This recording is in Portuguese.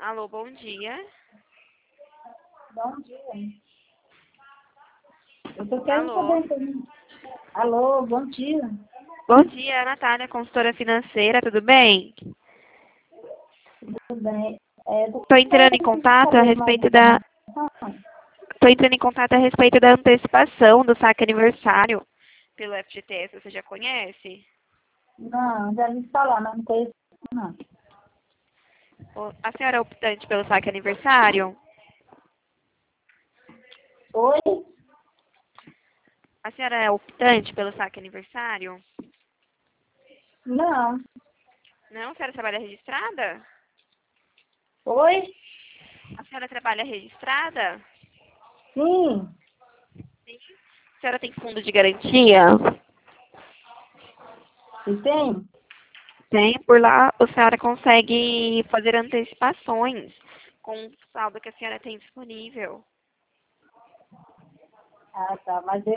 Alô, bom dia. Bom dia. Eu tô querendo Alô. saber também. Alô, bom dia. Bom dia, Natália, consultora financeira, tudo bem? Tudo bem? Estou entrando em contato a Saber mais respeito da. informações? Estou entrando em contato a respeito da antecipação do saque aniversário pelo FGTS, você já conhece? Não, já vi falar, mas não conheço, não. A senhora é optante pelo saque aniversário? Oi? A senhora é optante pelo saque aniversário? Não. Não? A senhora trabalha registrada? Oi? A senhora trabalha registrada? Sim. A senhora tem fundo de garantia? E tem? Tem. Por lá, a senhora consegue fazer antecipações com o saldo que a senhora tem disponível. Ah, tá. Mas